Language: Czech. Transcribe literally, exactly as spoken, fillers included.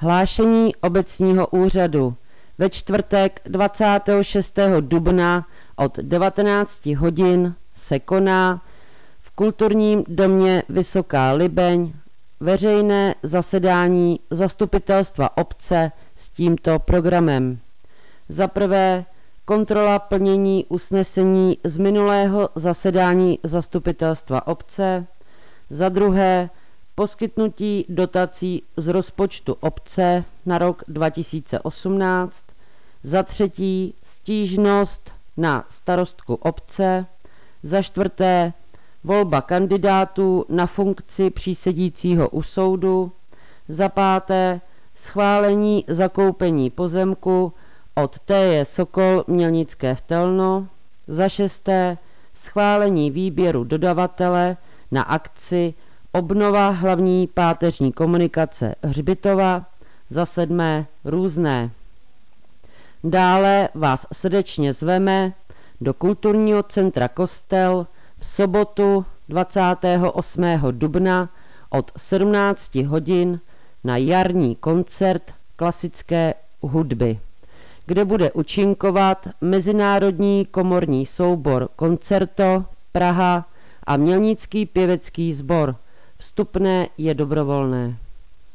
Hlášení obecního úřadu. Ve čtvrtek dvacátého šestého dubna od devatenácti hodin se koná v kulturním domě Vysoká Libeň veřejné zasedání zastupitelstva obce s tímto programem. Za prvé kontrola plnění usnesení z minulého zasedání zastupitelstva obce, za druhé poskytnutí dotací z rozpočtu obce na rok dva tisíce osmnáct, za třetí stížnost na starostku obce, za čtvrté volba kandidátů na funkci přísedícího u soudu, za páté schválení zakoupení pozemku od T J Sokol Mělnické Vtelno, za šesté schválení výběru dodavatele na akci Obnova hlavní páteřní komunikace Hřbitova, za sedmé různé. Dále vás srdečně zveme do kulturního centra Kostel v sobotu dvacátého osmého dubna od sedmnácti hodin na jarní koncert klasické hudby, kde bude účinkovat Mezinárodní komorní soubor Koncerto Praha a Mělnický pěvecký sbor. Vstupné je dobrovolné.